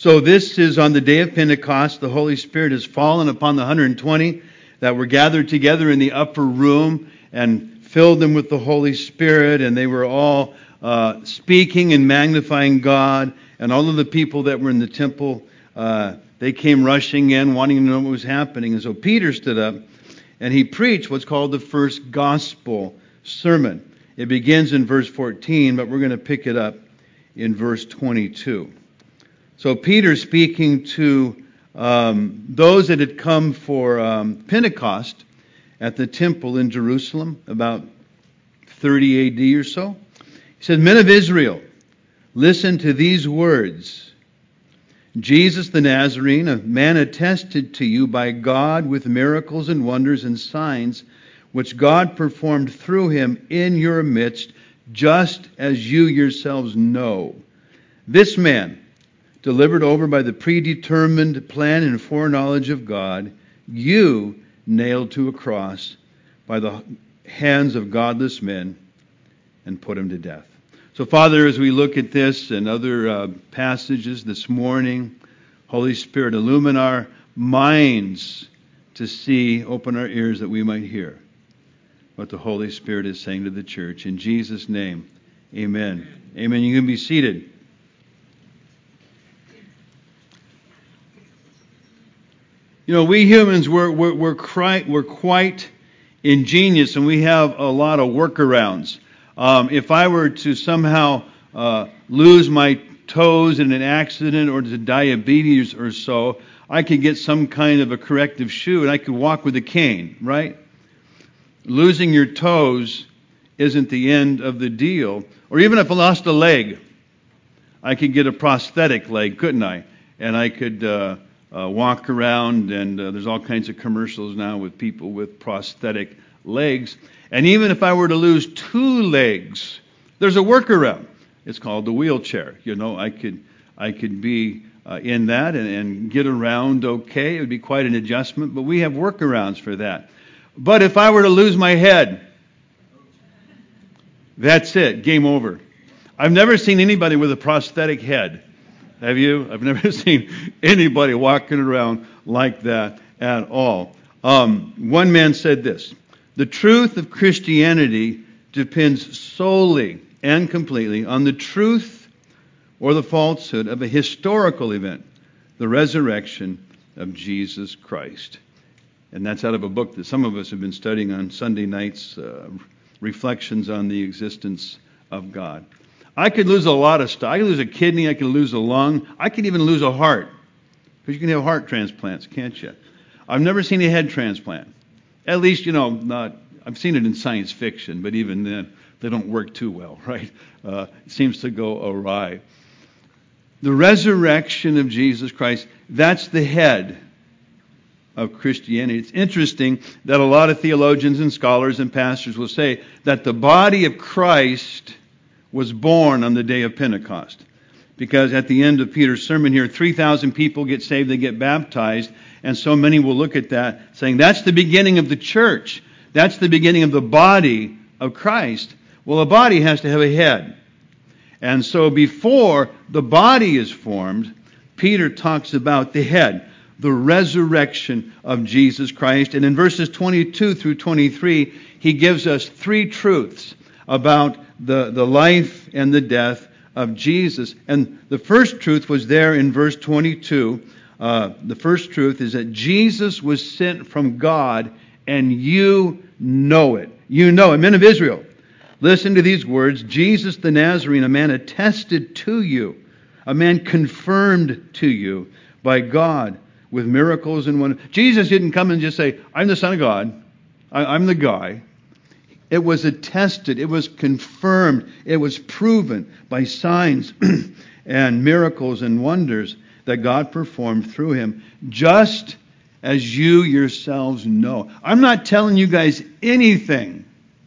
So this is on the day of Pentecost. The Holy Spirit has fallen upon the 120 that were gathered together in the upper room and filled them with the Holy Spirit. And they were all speaking and magnifying God. And all of the people that were in the temple, they came rushing in, wanting to know what was happening. And so Peter stood up and he preached what's called the first gospel sermon. It begins in verse 14, but we're going to pick it up in verse 22. So Peter, speaking to those that had come for Pentecost at the temple in Jerusalem, about 30 A.D. or so, he said, "Men of Israel, listen to these words. Jesus the Nazarene, a man attested to you by God with miracles and wonders and signs, which God performed through him in your midst, just as you yourselves know. This man, delivered over by the predetermined plan and foreknowledge of God, you nailed to a cross by the hands of godless men and put him to death." So, Father, as we look at this and other passages this morning, Holy Spirit, illumine our minds to see, open our ears that we might hear what the Holy Spirit is saying to the church. In Jesus' name, amen. Amen. You can be seated. You know, we humans, we're quite ingenious, and we have a lot of workarounds. If I were to somehow lose my toes in an accident or to diabetes or so, I could get some kind of a corrective shoe, and I could walk with a cane, right? Losing your toes isn't the end of the deal. Or even if I lost a leg, I could get a prosthetic leg, couldn't I? And I could walk around, and there's all kinds of commercials now with people with prosthetic legs. And even if I were to lose 2 legs, there's a workaround. It's called the wheelchair. You know, I could be in that and get around okay. It would be quite an adjustment, but we have workarounds for that. But if I were to lose my head, that's it, game over. I've never seen anybody with a prosthetic head. Have you? I've never seen anybody walking around like that at all. One man said this: "The truth of Christianity depends solely and completely on the truth or the falsehood of a historical event, the resurrection of Jesus Christ." And that's out of a book that some of us have been studying on Sunday nights, Reflections on the Existence of God. I could lose a lot of stuff. I could lose a kidney. I could lose a lung. I could even lose a heart. Because you can have heart transplants, can't you? I've never seen a head transplant. At least, I've seen it in science fiction, but even then, they don't work too well, right? It seems to go awry. The resurrection of Jesus Christ, that's the head of Christianity. It's interesting that a lot of theologians and scholars and pastors will say that the body of Christ was born on the day of Pentecost. Because at the end of Peter's sermon here, 3,000 people get saved, they get baptized, and so many will look at that saying, that's the beginning of the church. That's the beginning of the body of Christ. Well, a body has to have a head. And so before the body is formed, Peter talks about the head, the resurrection of Jesus Christ. And in verses 22 through 23, he gives us 3 truths about the life and the death of Jesus. And the first truth was there in verse 22. The first truth is that Jesus was sent from God, and you know it. You know it. Men of Israel, listen to these words. Jesus the Nazarene, a man attested to you, a man confirmed to you by God with miracles and wonders. Jesus didn't come and just say, I'm the Son of God. I'm the guy. It was attested. It was confirmed. It was proven by signs and miracles and wonders that God performed through him, just as you yourselves know. I'm not telling you guys anything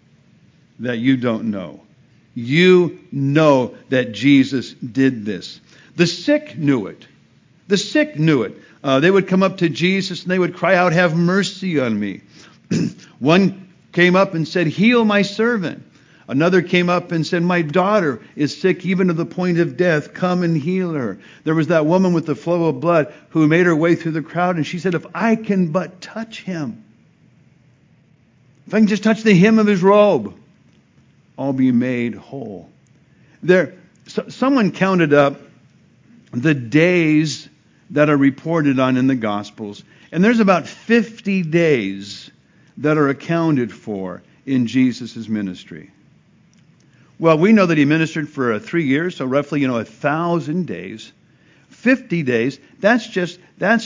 that you don't know. You know that Jesus did this. The sick knew it. The sick knew it. They would come up to Jesus and they would cry out, "Have mercy on me." One came up and said, "Heal my servant." Another came up and said, my daughter is sick even to the point of death. Come and heal her. There was that woman with the flow of blood who made her way through the crowd, and she said, if I can but touch him, if I can just touch the hem of his robe, I'll be made whole. Someone counted up the days that are reported on in the Gospels, and there's about 50 days that are accounted for in Jesus' ministry. Well, we know that he ministered for 3 years, so roughly, 1,000 days. 50 days, that's just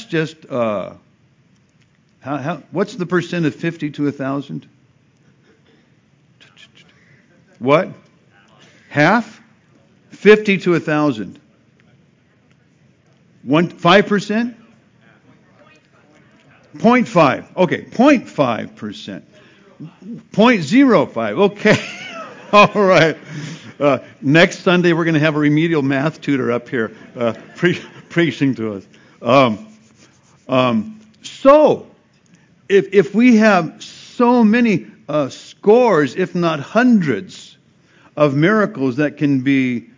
what's the percent of 50 to 1,000? What? Half? 50 to 1,000. 5%? 0.5. Okay, 0.5%. 0.05. Okay. All right. Next Sunday, we're going to have a remedial math tutor up here preaching to us. So, if we have so many scores, if not hundreds, of miracles that can be,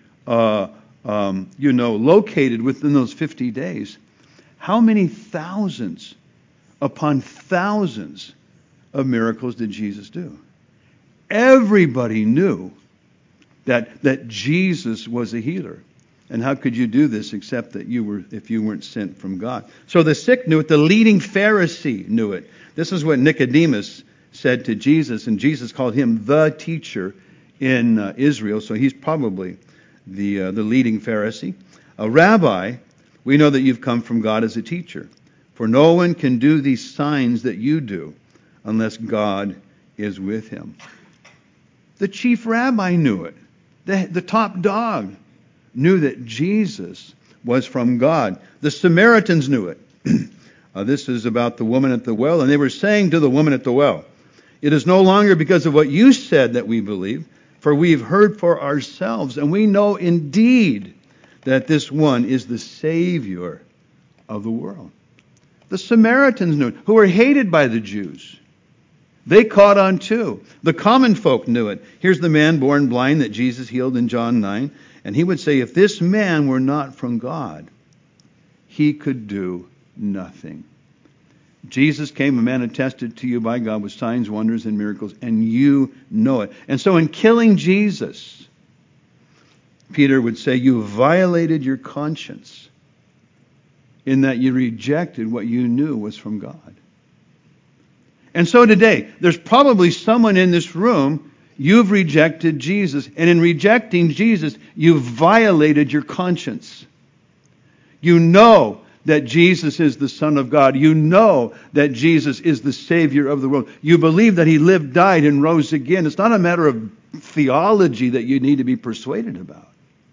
located within those 50 days, how many thousands upon thousands of miracles did Jesus do? Everybody knew that Jesus was a healer. And how could you do this except that if you weren't sent from God? So the sick knew it. The leading Pharisee knew it. This is what Nicodemus said to Jesus, and Jesus called him the teacher in Israel. So he's probably the leading Pharisee. A rabbi, we know that you've come from God as a teacher. For no one can do these signs that you do unless God is with him. The chief rabbi knew it. The top dog knew that Jesus was from God. The Samaritans knew it. This is about the woman at the well. And they were saying to the woman at the well, it is no longer because of what you said that we believe, for we've heard for ourselves, and we know indeed that this one is the Savior of the world. The Samaritans knew it, who were hated by the Jews. They caught on too. The common folk knew it. Here's the man born blind that Jesus healed in John 9. And he would say, if this man were not from God, he could do nothing. Jesus came, a man attested to you by God with signs, wonders, and miracles, and you know it. And so in killing Jesus, Peter would say, you violated your conscience in that you rejected what you knew was from God. And so today, there's probably someone in this room, you've rejected Jesus. And in rejecting Jesus, you've violated your conscience. You know that Jesus is the Son of God. You know that Jesus is the Savior of the world. You believe that He lived, died, and rose again. It's not a matter of theology that you need to be persuaded about.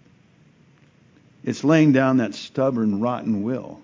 It's laying down that stubborn, rotten will.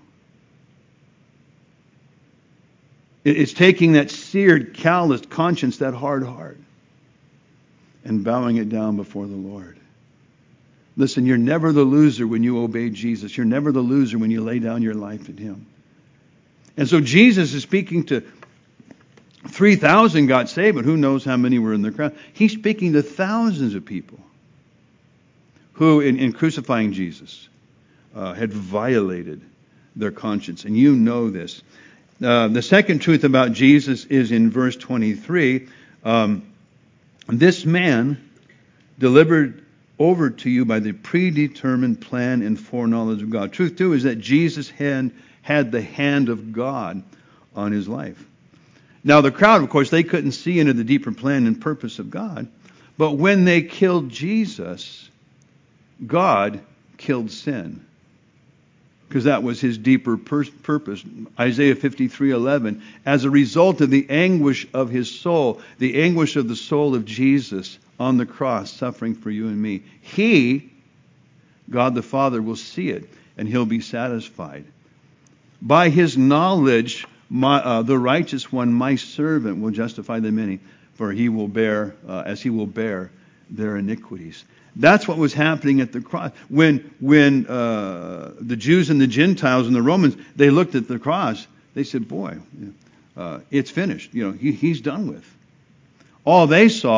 It's taking that seared, calloused conscience, that hard heart, and bowing it down before the Lord. Listen, you're never the loser when you obey Jesus. You're never the loser when you lay down your life in Him. And so Jesus is speaking to 3,000 got saved, but who knows how many were in the crowd. He's speaking to thousands of people who, in crucifying Jesus, had violated their conscience. And you know this. The second truth about Jesus is in verse 23. This man delivered over to you by the predetermined plan and foreknowledge of God. Truth, too, is that Jesus had the hand of God on his life. Now, the crowd, of course, they couldn't see into the deeper plan and purpose of God. But when they killed Jesus, God killed sin. Because that was his deeper purpose. Isaiah 53:11. As a result of the anguish of his soul, the anguish of the soul of Jesus on the cross, suffering for you and me, He, God the Father, will see it, and He'll be satisfied. By His knowledge, the righteous one, my servant, will justify the many, for He will bear, as He will bear their iniquities. That's what was happening at the cross. When the Jews and the Gentiles and the Romans, they looked at the cross, they said, boy, it's finished. He's done with. All they saw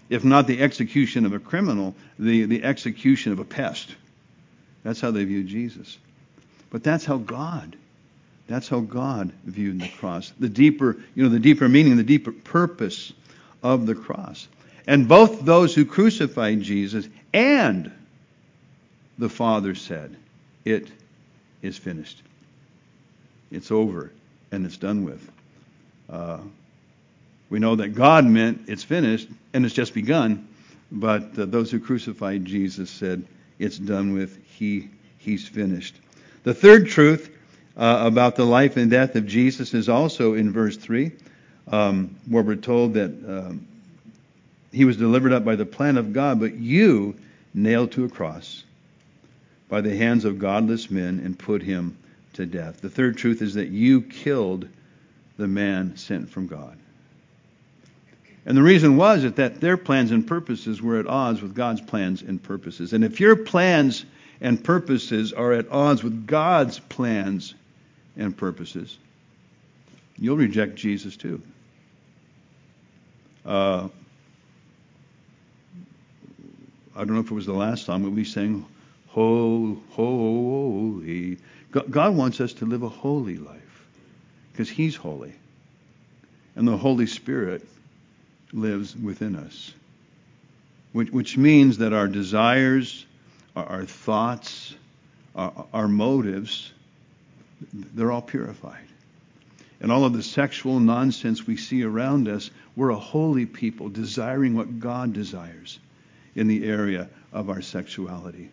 if not the execution of a criminal, the execution of a pest. That's how they viewed Jesus. But that's how God viewed the cross. The deeper meaning, the deeper purpose of the cross. And both those who crucified Jesus and the Father said, "It is finished." It's over and it's done with. We know that God meant it's finished and it's just begun, but those who crucified Jesus said, "It's done with. He's finished." The third truth about the life and death of Jesus is also in verse 3, where we're told that he was delivered up by the plan of God, but you nailed to a cross by the hands of godless men and put him to death. The third truth is that you killed the man sent from God. And the reason was that their plans and purposes were at odds with God's plans and purposes. And if your plans and purposes are at odds with God's plans and purposes, you'll reject Jesus too. I don't know if it was the last song, but we sang, "Holy." God wants us to live a holy life because He's holy. And the Holy Spirit lives within us. Which means that our desires, our thoughts, our motives, they're all purified. And all of the sexual nonsense we see around us, we're a holy people desiring what God desires in the area of our sexuality.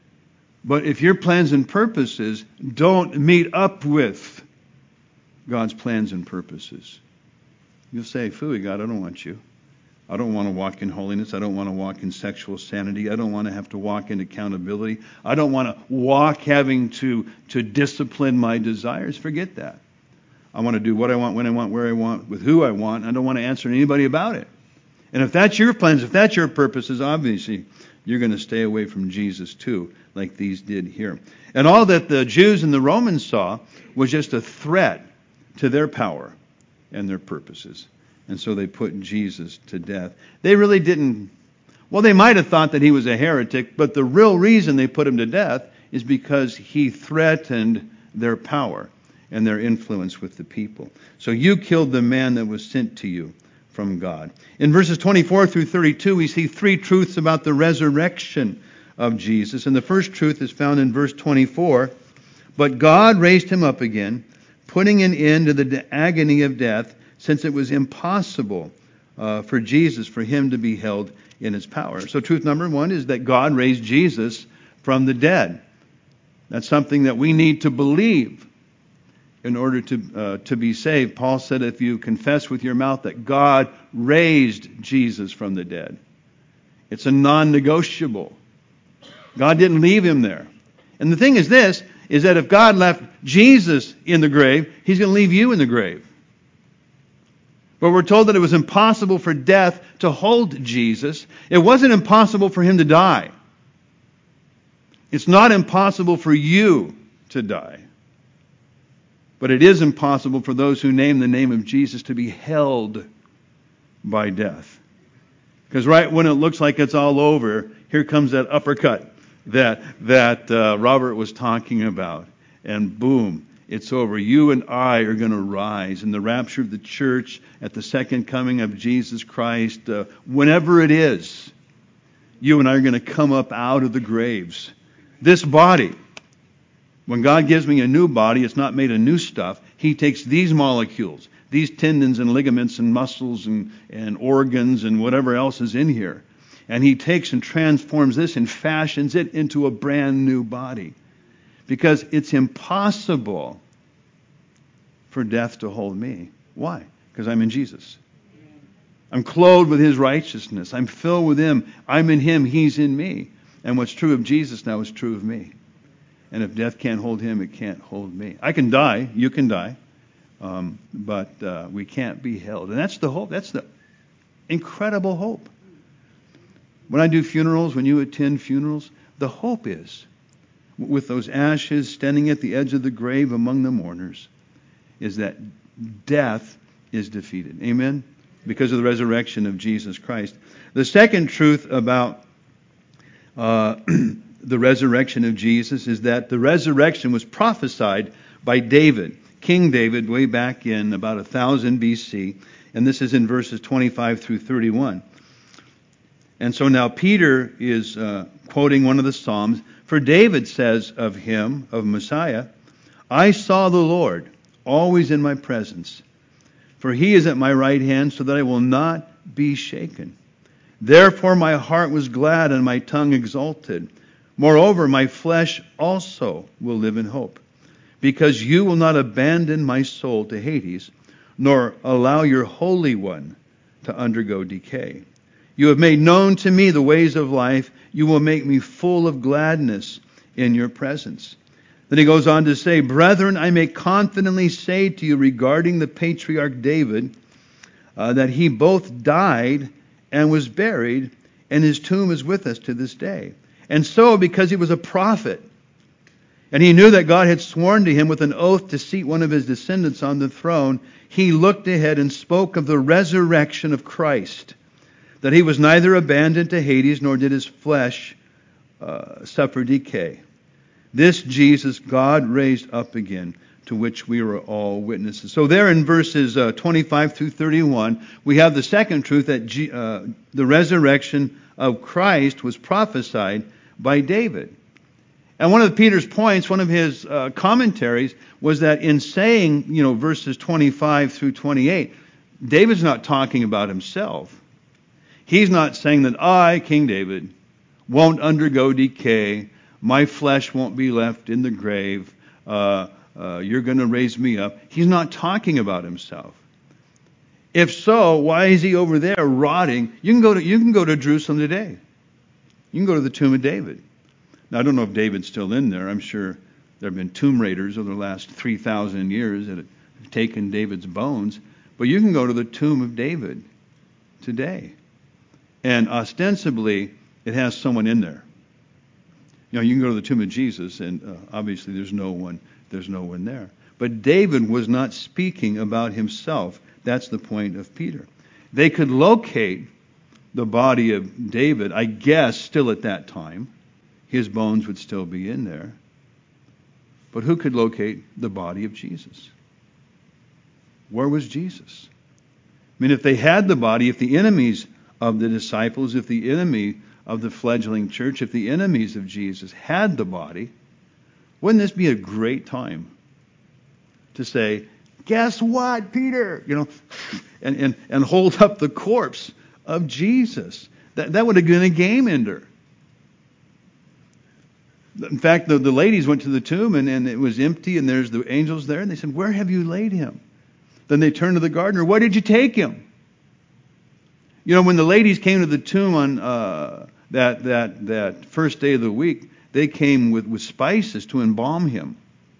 But if your plans and purposes don't meet up with God's plans and purposes, you'll say, "Phooey, God, I don't want you. I don't want to walk in holiness. I don't want to walk in sexual sanity. I don't want to have to walk in accountability. I don't want to walk having to discipline my desires." Forget that. I want to do what I want, when I want, where I want, with who I want. I don't want to answer to anybody about it. And if that's your plans, if that's your purposes, obviously you're going to stay away from Jesus too, like these did here. And all that the Jews and the Romans saw was just a threat to their power and their purposes. And so they put Jesus to death. They really didn't, well, they might have thought that he was a heretic, but the real reason they put him to death is because he threatened their power and their influence with the people. So you killed the man that was sent to you from God. In verses 24 through 32, we see three truths about the resurrection of Jesus. And the first truth is found in verse 24. But God raised him up again, putting an end to the agony of death, since it was impossible for him to be held in his power. So truth number one is that God raised Jesus from the dead. That's something that we need to believe in order to be saved. Paul said if you confess with your mouth that God raised Jesus from the dead, it's a non-negotiable. God didn't leave him there. And the thing is this, is that if God left Jesus in the grave, he's going to leave you in the grave. But we're told that it was impossible for death to hold Jesus. It wasn't impossible for him to die. It's not impossible for you to die. But it is impossible for those who name the name of Jesus to be held by death. Because right when it looks like it's all over, here comes that uppercut that Robert was talking about. And boom, it's over. You and I are going to rise in the rapture of the church at the second coming of Jesus Christ. Whenever it is, you and I are going to come up out of the graves. This body, when God gives me a new body, it's not made of new stuff. He takes these molecules, these tendons and ligaments and muscles and organs and whatever else is in here, and he takes and transforms this and fashions it into a brand new body. Because it's impossible for death to hold me. Why? Because I'm in Jesus. I'm clothed with his righteousness. I'm filled with him. I'm in him. He's in me. And what's true of Jesus now is true of me. And if death can't hold him, it can't hold me. I can die. You can die. But we can't be held. And that's the hope. That's the incredible hope. When I do funerals, when you attend funerals, the hope is, with those ashes standing at the edge of the grave among the mourners, is that death is defeated. Amen? Because of the resurrection of Jesus Christ. The second truth about the resurrection of Jesus is that the resurrection was prophesied by David, King David, way back in about 1000 BC. And this is in verses 25 through 31. And so now Peter is quoting one of the Psalms. For David says of him, of Messiah, I saw the Lord always in my presence. For he is at my right hand, so that I will not be shaken. Therefore my heart was glad and my tongue exulted. Moreover, my flesh also will live in hope. Because you will not abandon my soul to Hades, nor allow your Holy One to undergo decay. You have made known to me the ways of life. You will make me full of gladness in your presence. Then he goes on to say, Brethren, I may confidently say to you regarding the patriarch David, that he both died and was buried, and his tomb is with us to this day. And so, because he was a prophet, and he knew that God had sworn to him with an oath to seat one of his descendants on the throne, he looked ahead and spoke of the resurrection of Christ, that he was neither abandoned to Hades, nor did his flesh suffer decay. This Jesus God raised up again, to which we were all witnesses. So there in verses 25 through 31, we have the second truth that the resurrection of Christ was prophesied by David. And one of Peter's points, one of his commentaries, was that in saying, verses 25 through 28, David's not talking about himself. He's not saying that I, King David, won't undergo decay. My flesh won't be left in the grave. You're going to raise me up. He's not talking about himself. If so, why is he over there rotting? You can go to Jerusalem today. You can go to the tomb of David. Now, I don't know if David's still in there. I'm sure there have been tomb raiders over the last 3,000 years that have taken David's bones. But you can go to the tomb of David today. And ostensibly, it has someone in there. You can go to the tomb of Jesus, and obviously there's no one there. But David was not speaking about himself. That's the point of Peter. They could locate the body of David, I guess, still at that time. His bones would still be in there. But who could locate the body of Jesus? Where was Jesus? I mean, if they had the body, if the enemies of the disciples, if the enemy of the fledgling church, if the enemies of Jesus had the body, wouldn't this be a great time to say, guess what, Peter? And hold up the corpse of Jesus. That would have been a game ender. In fact, the ladies went to the tomb and it was empty and there's the angels there and they said, where have you laid him? Then they turned to the gardener, where did you take him? When the ladies came to the tomb on that first day of the week, they came with spices to embalm him.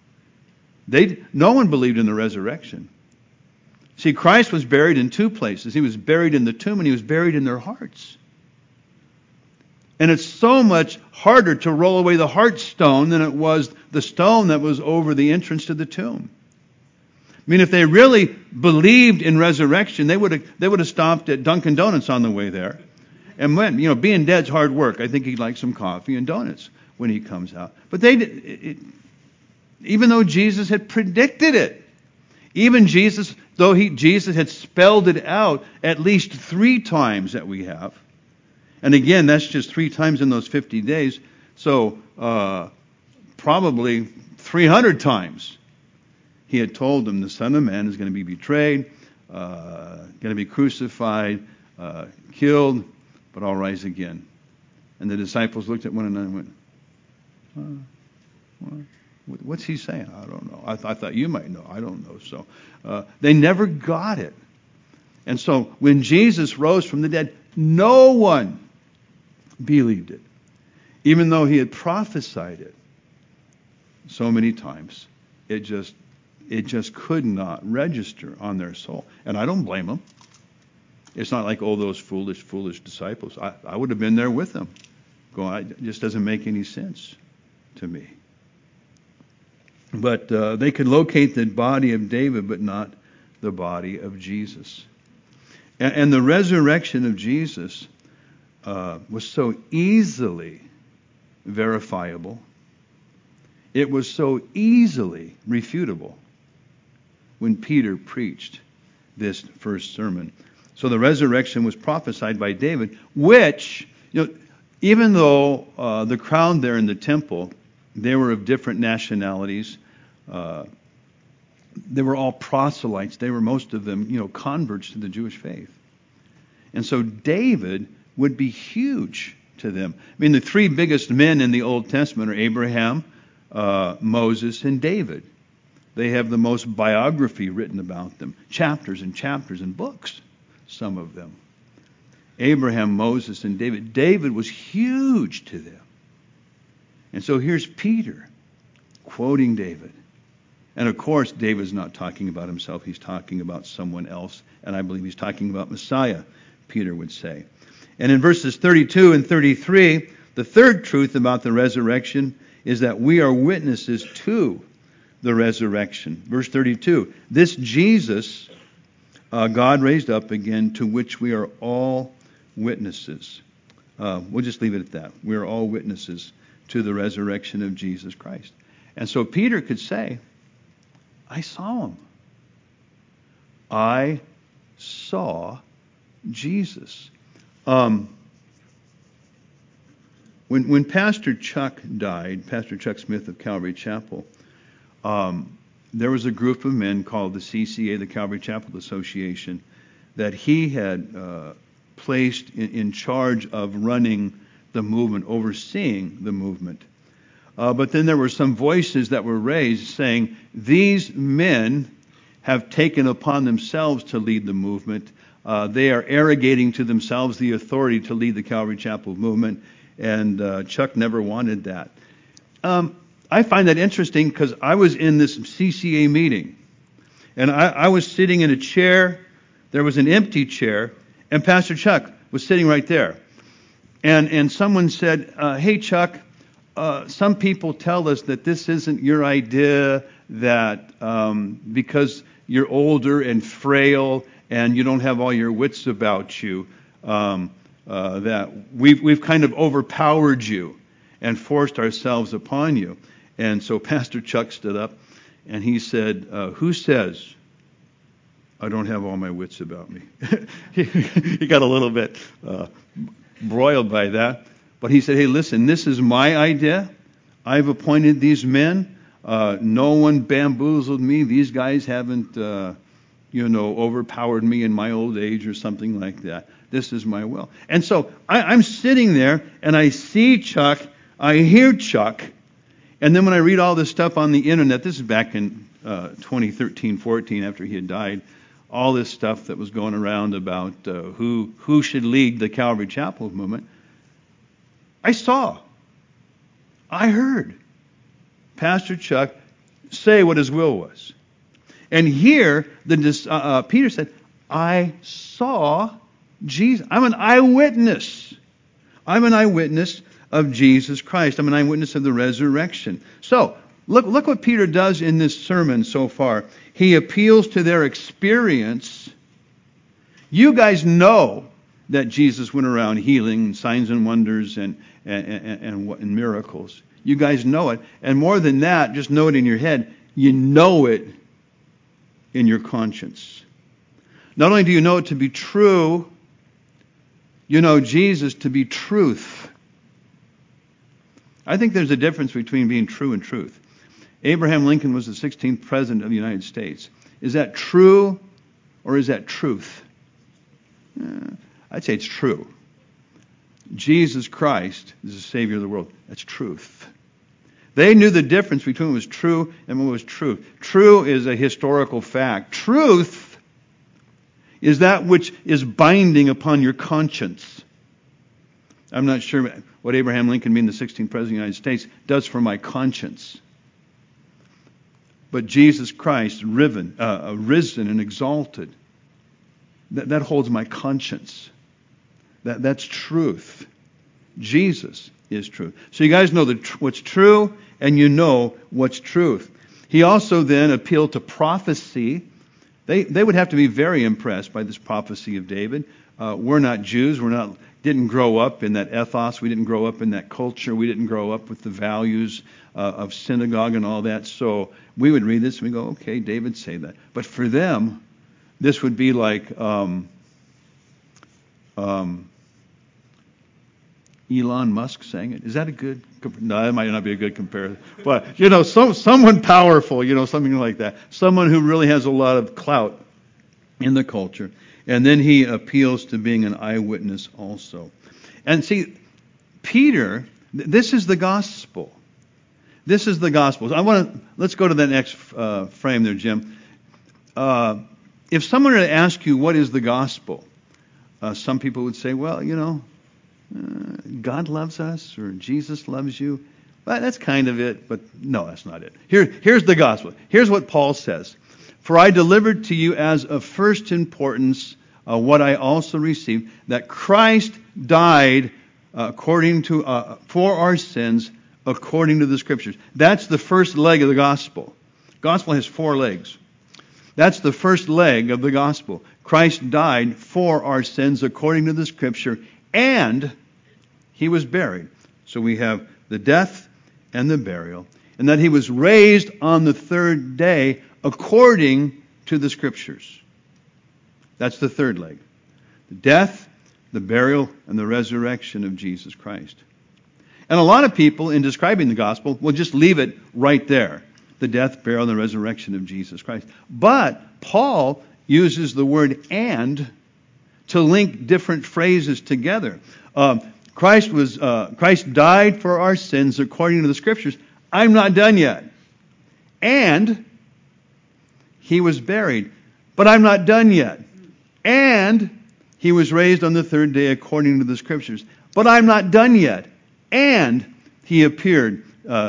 No one believed in the resurrection. See, Christ was buried in two places. He was buried in the tomb and he was buried in their hearts. And it's so much harder to roll away the heart stone than it was the stone that was over the entrance to the tomb. I mean, if they really believed in resurrection, they would have stopped at Dunkin' Donuts on the way there and went. Being dead's hard work. I think he'd like some coffee and donuts when he comes out. But even though Jesus had predicted it, even Jesus had spelled it out at least 3 times that we have. And again, that's just 3 times in those 50 days. So probably 300 times he had told them the Son of Man is going to be betrayed, going to be crucified, killed, but I'll rise again. And the disciples looked at one another and went, what's he saying? I don't know. I thought you might know. I don't know. So they never got it. And so when Jesus rose from the dead, no one believed it, even though he had prophesied it so many times. It just could not register on their soul. And I don't blame them. It's not like, those foolish disciples. I would have been there with them. Going, it just doesn't make any sense to me. But they could locate the body of David, but not the body of Jesus. And the resurrection of Jesus was so easily verifiable. It was so easily refutable when Peter preached this first sermon. So the resurrection was prophesied by David, which, even though the crowd there in the temple, they were of different nationalities. They were all proselytes. They were, most of them, converts to the Jewish faith. And so David would be huge to them. I mean, the three biggest men in the Old Testament are Abraham, Moses, and David. They have the most biography written about them. Chapters and chapters and books, some of them. Abraham, Moses, and David. David was huge to them. And so here's Peter quoting David. And of course, David's not talking about himself. He's talking about someone else. And I believe he's talking about Messiah, Peter would say. And in verses 32 and 33, the third truth about the resurrection is that we are witnesses to the resurrection. Verse 32, this Jesus God raised up again, to which we are all witnesses. We'll just leave it at that. We are all witnesses to the resurrection of Jesus Christ. And so Peter could say, I saw him. I saw Jesus. When Pastor Chuck died, Pastor Chuck Smith of Calvary Chapel, there was a group of men called the CCA, the Calvary Chapel Association, that he had placed in charge of running the movement, overseeing the movement. But then there were some voices that were raised saying, these men have taken upon themselves to lead the movement. They are arrogating to themselves the authority to lead the Calvary Chapel movement, and Chuck never wanted that. I find that interesting because I was in this CCA meeting, and I was sitting in a chair. There was an empty chair, and Pastor Chuck was sitting right there. And someone said, hey, Chuck, some people tell us that this isn't your idea, that because you're older and frail and you don't have all your wits about you, that we've kind of overpowered you and forced ourselves upon you. And so Pastor Chuck stood up and he said, who says I don't have all my wits about me? He got a little bit broiled by that. But he said, hey, listen, this is my idea. I've appointed these men. No one bamboozled me. These guys haven't, overpowered me in my old age or something like that. This is my will. And so I'm sitting there and I see Chuck. I hear Chuck. And then when I read all this stuff on the internet, this is back in 2013-14 after he had died, all this stuff that was going around about who should lead the Calvary Chapel movement. I heard Pastor Chuck say what his will was. And here, Peter said, I saw Jesus. I'm an eyewitness. I'm an eyewitness of Jesus Christ. I'm an eyewitness of the resurrection. So, look what Peter does in this sermon so far. He appeals to their experience. You guys know that Jesus went around healing, signs and wonders and miracles. You guys know it. And more than that, just know it in your head. You know it in your conscience. Not only do you know it to be true, you know Jesus to be truth. I think there's a difference between being true and truth. Abraham Lincoln was the 16th president of the United States. Is that true or is that truth? I'd say it's true. Jesus Christ is the Savior of the world. That's truth. They knew the difference between what was true and what was truth. True is a historical fact. Truth is that which is binding upon your conscience. I'm not sure what Abraham Lincoln, being the 16th President of the United States, does for my conscience. But Jesus Christ, risen and exalted, that holds my conscience. That's truth. Jesus is truth. So you guys know what's true, and you know what's truth. He also then appealed to prophecy. They would have to be very impressed by this prophecy of David. We're not Jews. We're not didn't grow up in that ethos. We didn't grow up in that culture. We didn't grow up with the values of synagogue and all that. So we would read this and we go, okay, David say that. But for them, this would be like Elon Musk saying it. Is that a good? No, that might not be a good comparison. But someone powerful, something like that. Someone who really has a lot of clout in the culture. And then he appeals to being an eyewitness also. And see, Peter, this is the gospel. This is the gospel. Let's go to the next frame there, Jim. If someone were to ask you what is the gospel, some people would say, well, God loves us or Jesus loves you. Well, that's kind of it, but no, that's not it. Here's the gospel. Here's what Paul says. For I delivered to you as of first importance what I also received, that Christ died for our sins according to the Scriptures. That's the first leg of the gospel. Gospel has 4 legs. That's the first leg of the gospel. Christ died for our sins according to the Scripture, and he was buried. So we have the death and the burial, and that he was raised on the 3rd day according to the Scriptures. That's the third leg. The death, the burial, and the resurrection of Jesus Christ. And a lot of people, in describing the gospel, will just leave it right there. The death, burial, and the resurrection of Jesus Christ. But Paul uses the word "and" to link different phrases together. Christ died for our sins according to the Scriptures. I'm not done yet. And he was buried. But I'm not done yet. And he was raised on the 3rd day according to the Scriptures. But I'm not done yet. And he appeared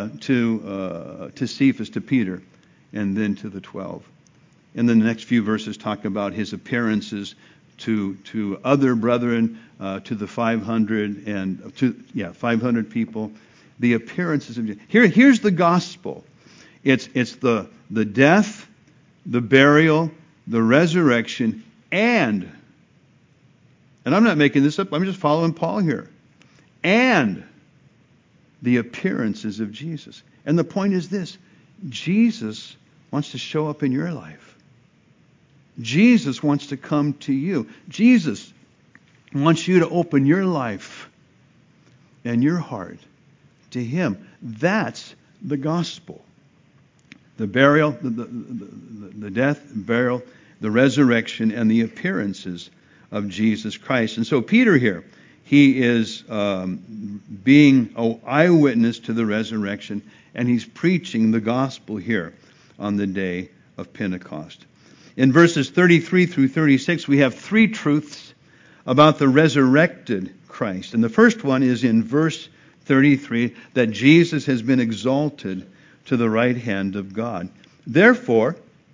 to Cephas, to Peter, and then to the 12. And then the next few verses talk about his appearances to other brethren, to the 500 and 500 people. The appearances of here's the gospel. It's the death, the burial, the resurrection, and I'm not making this up. I'm just following Paul here. And the appearances of Jesus. And the point is this: Jesus wants to show up in your life. Jesus wants to come to you. Jesus wants you to open your life and your heart to him. That's the gospel. The burial, the death, burial, the resurrection, and the appearances of Jesus Christ. And so Peter here, he is being an eyewitness to the resurrection, and he's preaching the gospel here on the day of Pentecost. In verses 33 through 36, we have 3 truths about the resurrected Christ. And the first one is in verse 33, that Jesus has been exalted to the right hand of God. Therefore,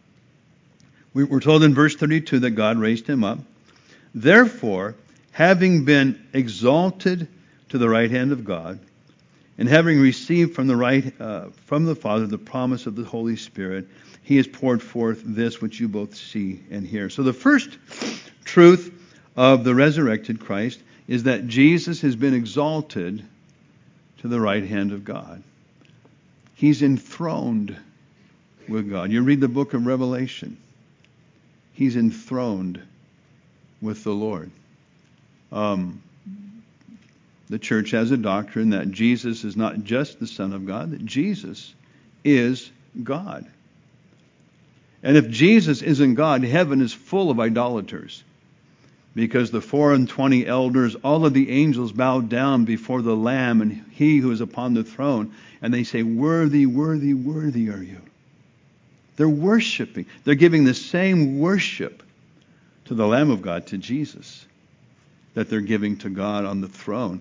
we're told in verse 32 that God raised him up. Therefore, having been exalted to the right hand of God, and having received from the Father the promise of the Holy Spirit, he has poured forth this which you both see and hear. So the first truth of the resurrected Christ is that Jesus has been exalted to the right hand of God. He's enthroned with God. You read the book of Revelation. He's enthroned with the Lord. The church has a doctrine that Jesus is not just the Son of God, that Jesus is God. And if Jesus isn't God, heaven is full of idolaters. Because the 24 elders, all of the angels bow down before the Lamb and he who is upon the throne, and they say, "Worthy, worthy, worthy are you." They're worshiping. They're giving the same worship to the Lamb of God, to Jesus, that they're giving to God on the throne.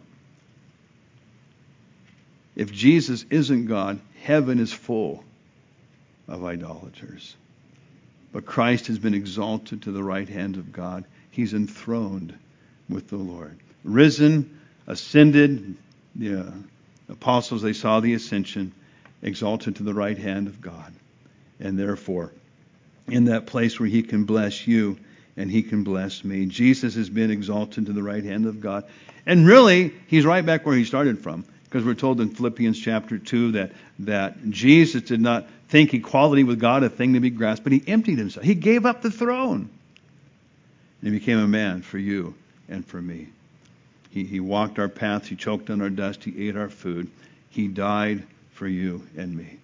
If Jesus isn't God, heaven is full of idolaters. But Christ has been exalted to the right hand of God. He's enthroned with the Lord. Risen, ascended, the apostles, they saw the ascension, exalted to the right hand of God. And therefore, in that place where he can bless you and he can bless me. Jesus has been exalted to the right hand of God. And really, he's right back where he started from, because we're told in Philippians chapter 2 that Jesus did not think equality with God a thing to be grasped, but he emptied himself. He gave up the throne. And he became a man for you and for me. He walked our paths. He choked on our dust. He ate our food. He died for you and me.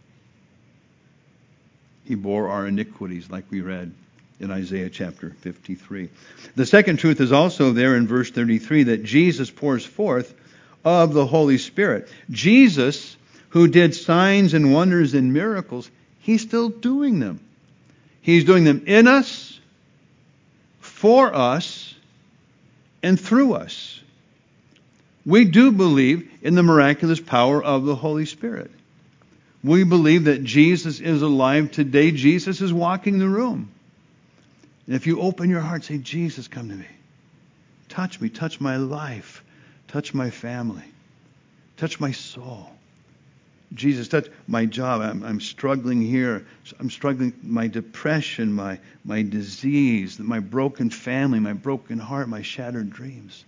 He bore our iniquities, like we read in Isaiah chapter 53. The second truth is also there in verse 33, that Jesus pours forth of the Holy Spirit. Jesus, who did signs and wonders and miracles, he's still doing them. He's doing them in us, for us, and through us. We do believe in the miraculous power of the Holy Spirit. We believe that Jesus is alive today. Jesus is walking the room. And if you open your heart, say, Jesus, come to me. Touch me. Touch my life. Touch my family. Touch my soul. Jesus, touch my job. I'm struggling here. I'm struggling my depression, my disease, my broken family, my broken heart, my shattered dreams.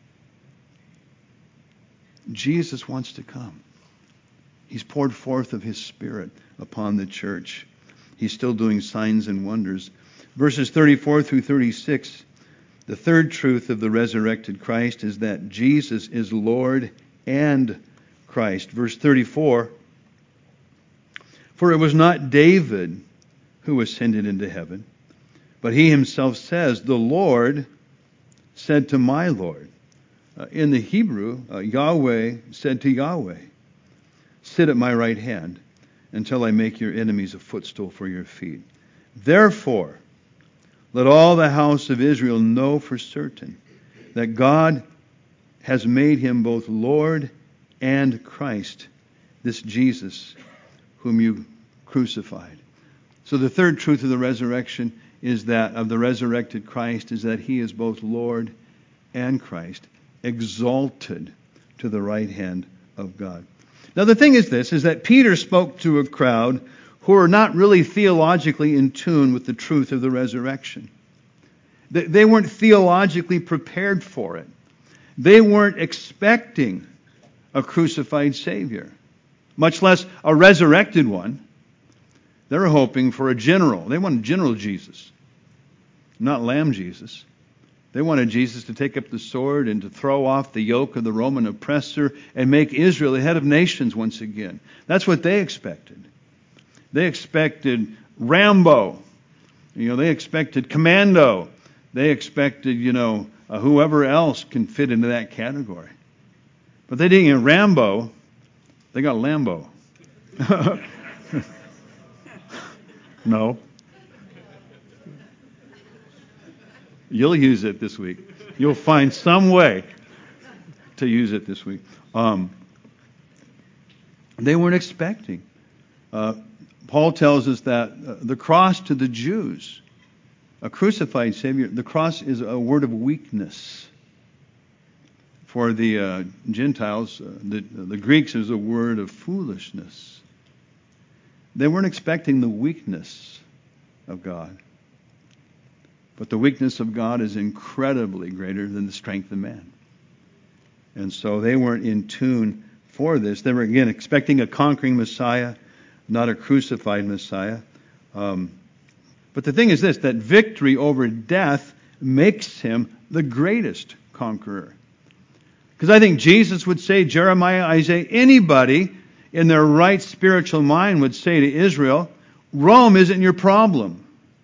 Jesus wants to come. He's poured forth of his Spirit upon the church. He's still doing signs and wonders. Verses 34 through 36, the third truth of the resurrected Christ is that Jesus is Lord and Christ. Verse 34, for it was not David who ascended into heaven, but he himself says, the Lord said to my Lord. In the Hebrew, Yahweh said to Yahweh, sit at my right hand until I make your enemies a footstool for your feet. Therefore, let all the house of Israel know for certain that God has made him both Lord and Christ, this Jesus whom you crucified. So the third truth of the resurrection is that, of the resurrected Christ, is that he is both Lord and Christ, exalted to the right hand of God. Now the thing is this, is that Peter spoke to a crowd who are not really theologically in tune with the truth of the resurrection. They weren't theologically prepared for it. They weren't expecting a crucified Savior, much less a resurrected one. They're hoping for a general. They wanted General Jesus, not Lamb Jesus. They wanted Jesus to take up the sword and to throw off the yoke of the Roman oppressor and make Israel the head of nations once again. That's what they expected. They expected Rambo. They expected Commando. They expected, whoever else can fit into that category. But they didn't get Rambo. They got Lambo. No. You'll use it this week. You'll find some way to use it this week. They weren't expecting. Paul tells us that the cross to the Jews, a crucified Savior, the cross is a word of weakness. For the Gentiles, the Greeks, is a word of foolishness. They weren't expecting the weakness of God. But the weakness of God is incredibly greater than the strength of man. And so they weren't in tune for this. They were, again, expecting a conquering Messiah, not a crucified Messiah. But the thing is this, that victory over death makes him the greatest conqueror. Because I think Jesus would say, Jeremiah, Isaiah, anybody in their right spiritual mind would say to Israel, Rome isn't your problem.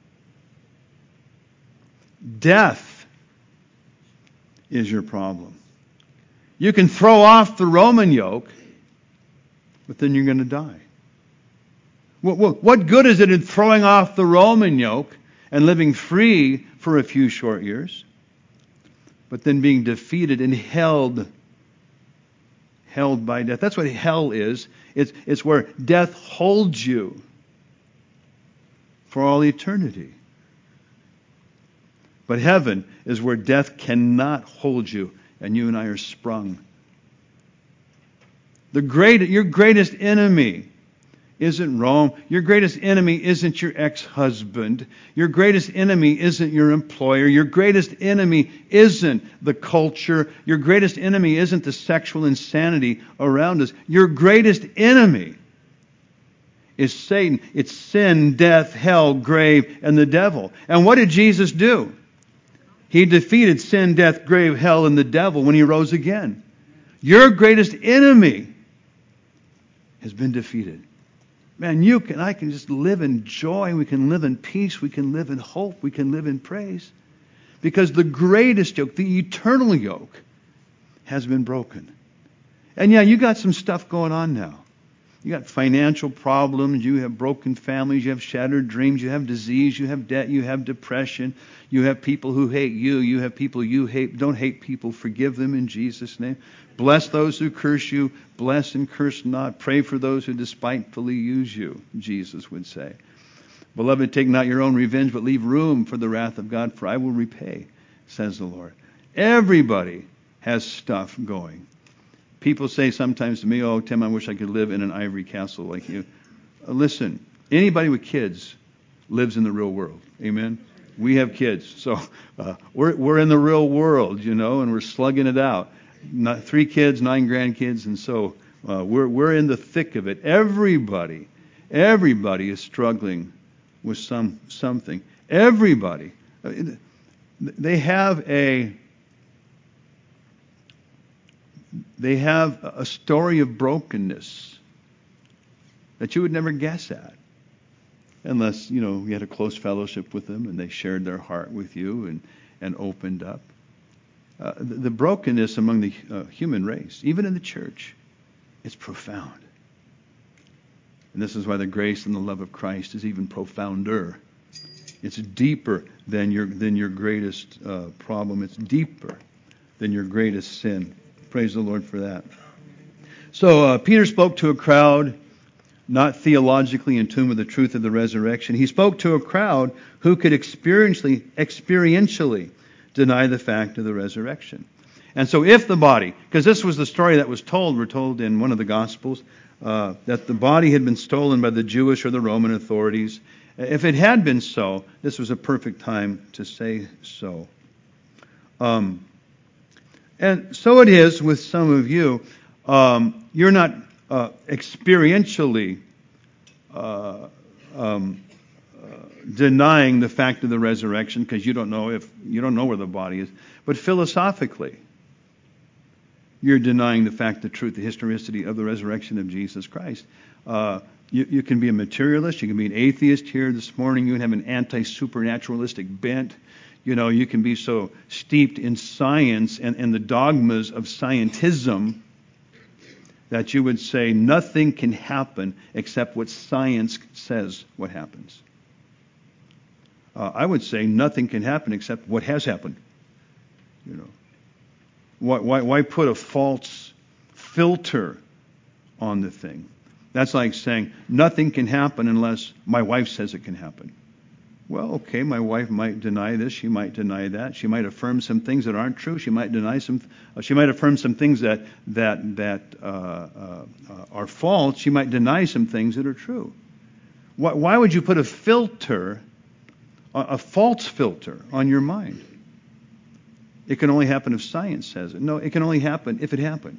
Death is your problem. You can throw off the Roman yoke, but then you're going to die. What good is it in throwing off the Roman yoke and living free for a few short years, but then being defeated and held by death? That's what hell is. It's where death holds you for all eternity. But heaven is where death cannot hold you, and you and I are sprung. Your greatest enemy isn't Rome. Your greatest enemy isn't your ex-husband. Your greatest enemy isn't your employer. Your greatest enemy isn't the culture. Your greatest enemy isn't the sexual insanity around us. Your greatest enemy is Satan. It's sin, death, hell, grave, and the devil. And what did Jesus do? He defeated sin, death, grave, hell, and the devil when he rose again. Your greatest enemy has been defeated. Man, you and I can just live in joy. We can live in peace. We can live in hope. We can live in praise. Because the greatest yoke, the eternal yoke, has been broken. And yeah, you got some stuff going on now. You got financial problems, you have broken families, you have shattered dreams, you have disease, you have debt, you have depression, you have people who hate you, you have people you hate. Don't hate people, forgive them in Jesus' name. Bless those who curse you, bless and curse not. Pray for those who despitefully use you, Jesus would say. Beloved, take not your own revenge, but leave room for the wrath of God, for I will repay, says the Lord. Everybody has stuff going. People say sometimes to me, oh, Tim, I wish I could live in an ivory castle like you. Listen, anybody with kids lives in the real world. Amen? We have kids. So we're in the real world, and we're slugging it out. 3 kids, 9 grandkids, and so we're in the thick of it. Everybody is struggling with something. Everybody. They have a story of brokenness that you would never guess at unless, you had a close fellowship with them and they shared their heart with you and opened up. The brokenness among the human race, even in the church, is profound. And this is why the grace and the love of Christ is even profounder. It's deeper than your greatest problem. It's deeper than your greatest sin. Praise the Lord for that. So Peter spoke to a crowd, not theologically in tune with the truth of the resurrection. He spoke to a crowd who could experientially deny the fact of the resurrection. And so if the body, because this was the story that was told, we're told in one of the Gospels, that the body had been stolen by the Jewish or the Roman authorities. If it had been so, this was a perfect time to say so. And so it is with some of you. You're not experientially denying the fact of the resurrection because you don't know where the body is. But philosophically, you're denying the fact, the truth, the historicity of the resurrection of Jesus Christ. You can be a materialist. You can be an atheist here this morning. You can have an anti-supernaturalistic bent. You can be so steeped in science and the dogmas of scientism that you would say nothing can happen except what science says what happens. I would say nothing can happen except what has happened. Why put a false filter on the thing? That's like saying nothing can happen unless my wife says it can happen. Well, okay, my wife might deny this. She might deny that. She might affirm some things that aren't true. She might deny some. She might affirm some things that are false. She might deny some things that are true. Why would you put a filter, a false filter, on your mind? It can only happen if science says it. No, it can only happen if it happened.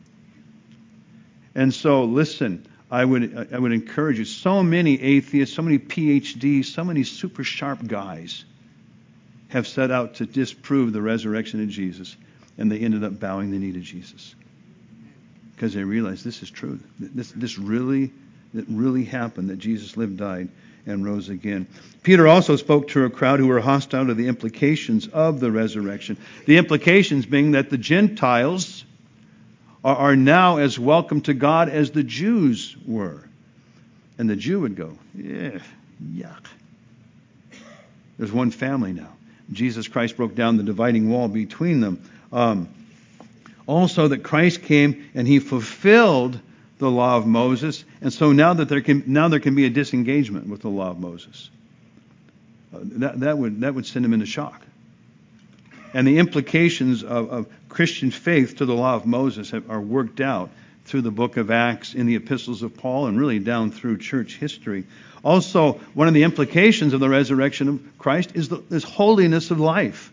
And so, listen. I would encourage you. So many atheists, so many PhDs, so many super sharp guys have set out to disprove the resurrection of Jesus, and they ended up bowing the knee to Jesus because they realized this is true. This really happened, that Jesus lived, died, and rose again. Peter also spoke to a crowd who were hostile to the implications of the resurrection. The implications being that the Gentiles are now as welcome to God as the Jews were. And the Jew would go, yeah, yuck. There's one family now. Jesus Christ broke down the dividing wall between them. Also that Christ came and he fulfilled the law of Moses, and so now there can be a disengagement with the law of Moses. That would send him into shock. And the implications of Christian faith to the law of Moses are worked out through the book of Acts, in the epistles of Paul, and really down through church history. Also, one of the implications of the resurrection of Christ is holiness of life.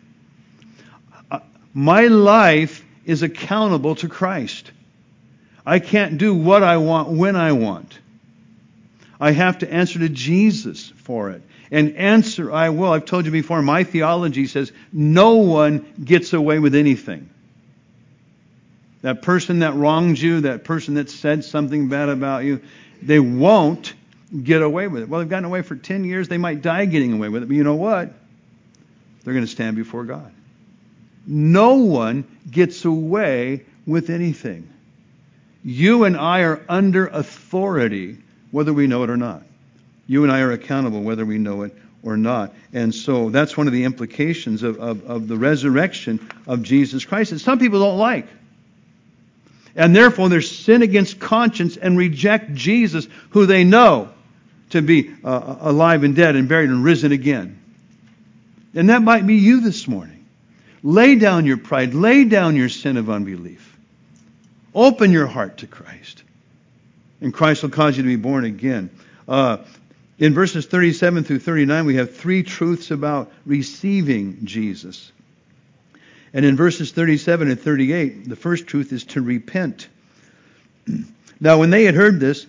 My life is accountable to Christ. I can't do what I want when I want. I have to answer to Jesus for it. And answer I will. I've told you before, my theology says no one gets away with anything. That person that wronged you, that person that said something bad about you, they won't get away with it. Well, they've gotten away for 10 years. They might die getting away with it. But you know what? They're going to stand before God. No one gets away with anything. You and I are under authority, whether we know it or not. You and I are accountable whether we know it or not. And so that's one of the implications of the resurrection of Jesus Christ that some people don't like. And therefore they sin against conscience and reject Jesus, who they know to be alive and dead and buried and risen again. And that might be you this morning. Lay down your pride. Lay down your sin of unbelief. Open your heart to Christ. And Christ will cause you to be born again. In verses 37 through 39, we have three truths about receiving Jesus. And in verses 37 and 38, the first truth is to repent. Now, when they had heard this,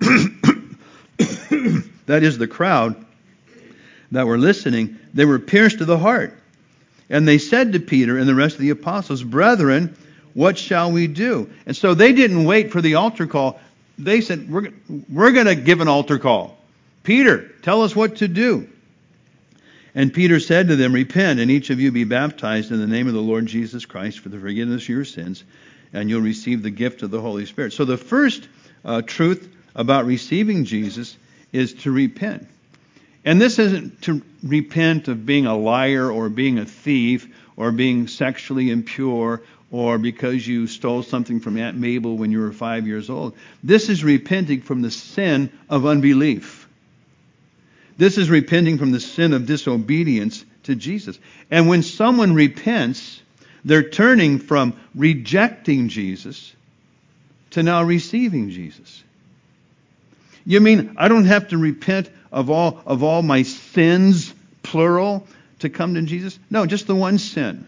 that is the crowd that were listening, they were pierced to the heart. And they said to Peter and the rest of the apostles, "Brethren, what shall we do?" And so they didn't wait for the altar call. They said, we're going to give an altar call. Peter, tell us what to do. And Peter said to them, "Repent, and each of you be baptized in the name of the Lord Jesus Christ for the forgiveness of your sins, and you'll receive the gift of the Holy Spirit." So the first truth about receiving Jesus is to repent. And this isn't to repent of being a liar or being a thief or being sexually impure or because you stole something from Aunt Mabel when you were 5 years old. This is repenting from the sin of unbelief. This is repenting from the sin of disobedience to Jesus. And when someone repents, they're turning from rejecting Jesus to now receiving Jesus. You mean I don't have to repent of all my sins, plural, to come to Jesus? No, just the one sin.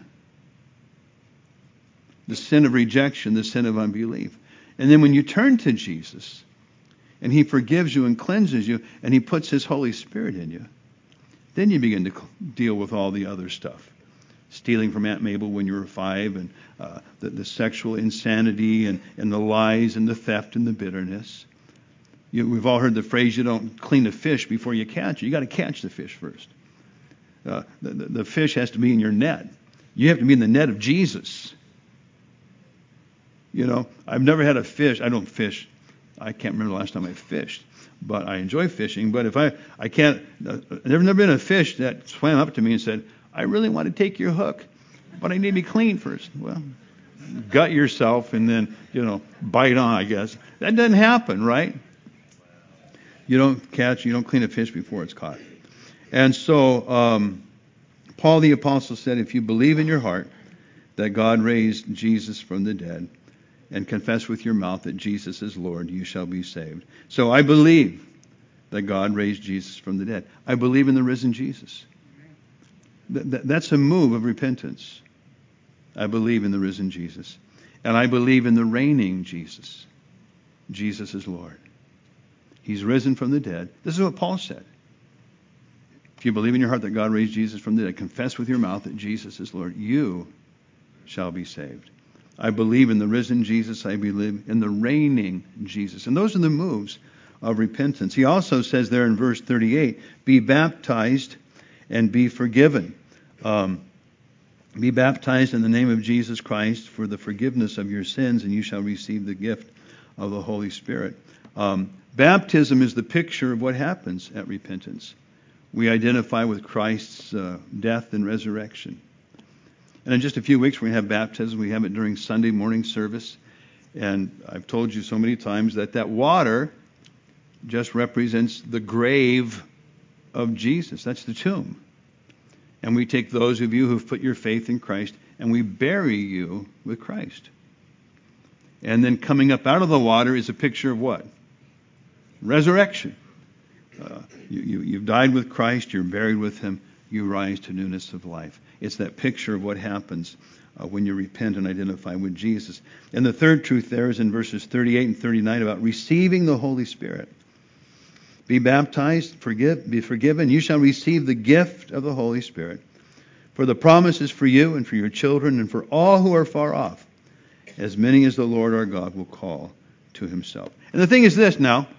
The sin of rejection, the sin of unbelief. And then when you turn to Jesus, and He forgives you and cleanses you, and He puts His Holy Spirit in you, then you begin to deal with all the other stuff. Stealing from Aunt Mabel when you were 5, and the sexual insanity, and the lies, and the theft, and the bitterness. We've all heard the phrase, you don't clean a fish before you catch it. You've got to catch the fish first. The fish has to be in your net. You have to be in the net of Jesus. You know, I've never had a fish. I don't fish. I can't remember the last time I fished, but I enjoy fishing. But if I can't, there's never been a fish that swam up to me and said, "I really want to take your hook, but I need to be clean first." Well, gut yourself and then, bite on, I guess. That doesn't happen, right? You don't clean a fish before it's caught. And so, Paul the Apostle said, if you believe in your heart that God raised Jesus from the dead, and confess with your mouth that Jesus is Lord, you shall be saved. So I believe that God raised Jesus from the dead. I believe in the risen Jesus. That's a move of repentance. I believe in the risen Jesus. And I believe in the reigning Jesus. Jesus is Lord. He's risen from the dead. This is what Paul said. If you believe in your heart that God raised Jesus from the dead, confess with your mouth that Jesus is Lord, you shall be saved. I believe in the risen Jesus. I believe in the reigning Jesus. And those are the moves of repentance. He also says there in verse 38, be baptized and be forgiven. Be baptized in the name of Jesus Christ for the forgiveness of your sins, and you shall receive the gift of the Holy Spirit. Baptism is the picture of what happens at repentance. We identify with Christ's death and resurrection. And in just a few weeks, we're going to have baptism. We have it during Sunday morning service. And I've told you so many times that water just represents the grave of Jesus. That's the tomb. And we take those of you who've put your faith in Christ, and we bury you with Christ. And then coming up out of the water is a picture of what? Resurrection. You've died with Christ, you're buried with him, you rise to newness of life. It's that picture of what happens when you repent and identify with Jesus. And the third truth there is in verses 38 and 39 about receiving the Holy Spirit. Be baptized, be forgiven. You shall receive the gift of the Holy Spirit. For the promise is for you and for your children and for all who are far off, as many as the Lord our God will call to himself. And the thing is this now.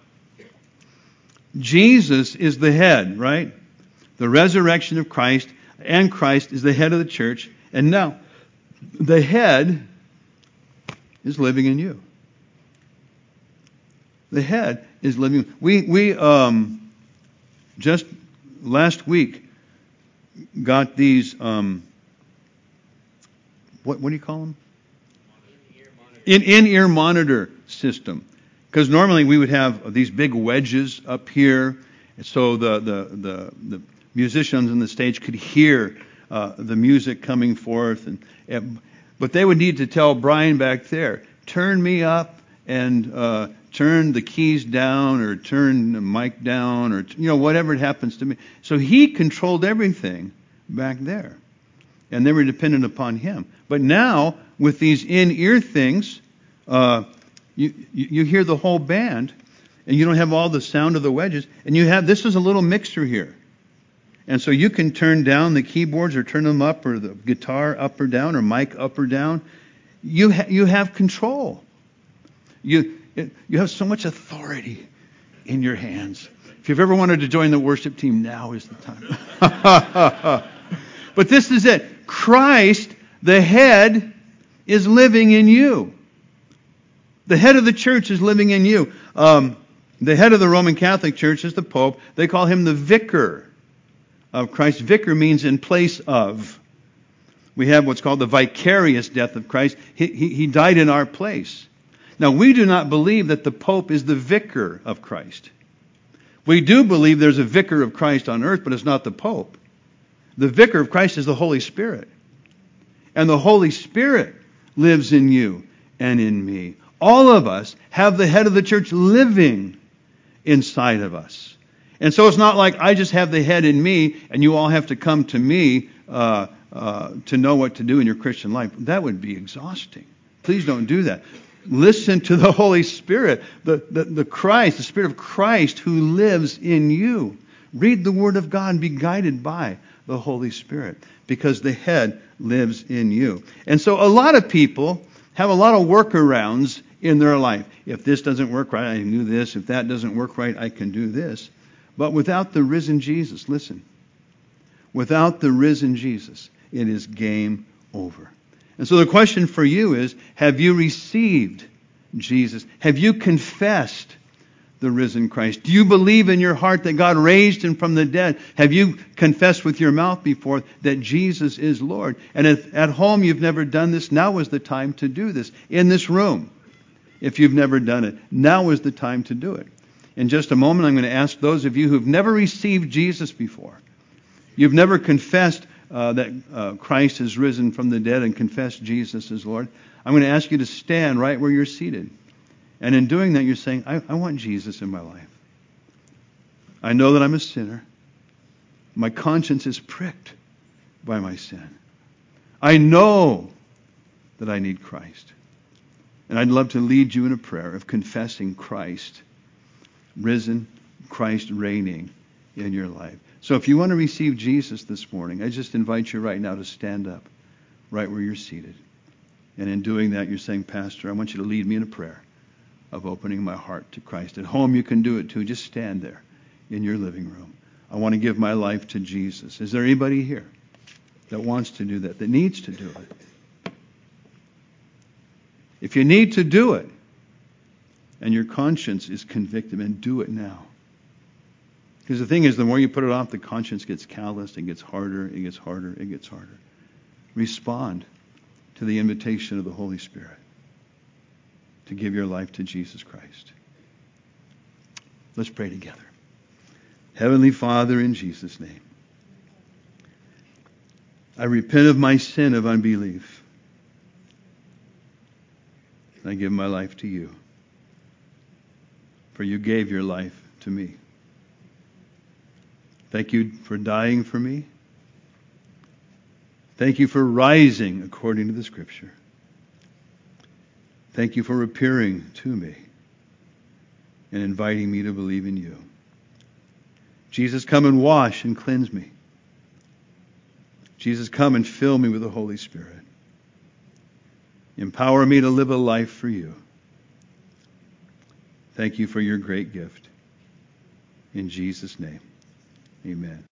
Jesus is the head, right? The resurrection of Christ, and Christ is the head of the church. And now, the head is living in you. The head is living. We just last week got these. What do you call them? In-ear monitor system. Because normally we would have these big wedges up here, so the musicians on the stage could hear the music coming forth, but they would need to tell Brian back there, turn me up and turn the keys down or turn the mic down or whatever it happens to me. So he controlled everything back there, and they were dependent upon him. But now with these in-ear things. You hear the whole band, and you don't have all the sound of the wedges. And this is a little mixer here. And so you can turn down the keyboards or turn them up, or the guitar up or down, or mic up or down. You have control. You have so much authority in your hands. If you've ever wanted to join the worship team, now is the time. But this is it. Christ, the head, is living in you. The head of the church is living in you. The head of the Roman Catholic Church is the Pope. They call him the vicar of Christ. Vicar means in place of. We have what's called the vicarious death of Christ. He died in our place. Now, we do not believe that the Pope is the vicar of Christ. We do believe there's a vicar of Christ on earth, but it's not the Pope. The vicar of Christ is the Holy Spirit. And the Holy Spirit lives in you and in me. All of us have the head of the church living inside of us. And so it's not like I just have the head in me and you all have to come to me to know what to do in your Christian life. That would be exhausting. Please don't do that. Listen to the Holy Spirit, the Christ, the Spirit of Christ who lives in you. Read the Word of God and be guided by the Holy Spirit, because the head lives in you. And so a lot of people have a lot of workarounds in their life. If this doesn't work right, I can do this. If that doesn't work right, I can do this. But without the risen Jesus, listen, without the risen Jesus, it is game over. And so the question for you is, have you received Jesus? Have you confessed the risen Christ? Do you believe in your heart that God raised him from the dead? Have you confessed with your mouth before that Jesus is Lord? And if at home you've never done this, now is the time to do this. In this room, if you've never done it, now is the time to do it. In just a moment, I'm going to ask those of you who've never received Jesus before, you've never confessed that Christ has risen from the dead and confessed Jesus as Lord, I'm going to ask you to stand right where you're seated. And in doing that, you're saying, I want Jesus in my life. I know that I'm a sinner. My conscience is pricked by my sin. I know that I need Christ. And I'd love to lead you in a prayer of confessing Christ risen, Christ reigning in your life. So if you want to receive Jesus this morning, I just invite you right now to stand up right where you're seated. And in doing that, you're saying, Pastor, I want you to lead me in a prayer of opening my heart to Christ. At home, you can do it too. Just stand there in your living room. I want to give my life to Jesus. Is there anybody here that wants to do that needs to do it? If you need to do it, and your conscience is convicted, then do it now. Because the thing is, the more you put it off, the conscience gets calloused, it gets harder, it gets harder, it gets harder. Respond to the invitation of the Holy Spirit to give your life to Jesus Christ. Let's pray together. Heavenly Father, in Jesus' name, I repent of my sin of unbelief. I give my life to you. For you gave your life to me. Thank you for dying for me. Thank you for rising according to the Scripture. Thank you for appearing to me and inviting me to believe in you. Jesus, come and wash and cleanse me. Jesus, come and fill me with the Holy Spirit. Empower me to live a life for you. Thank you for your great gift. In Jesus' name, amen.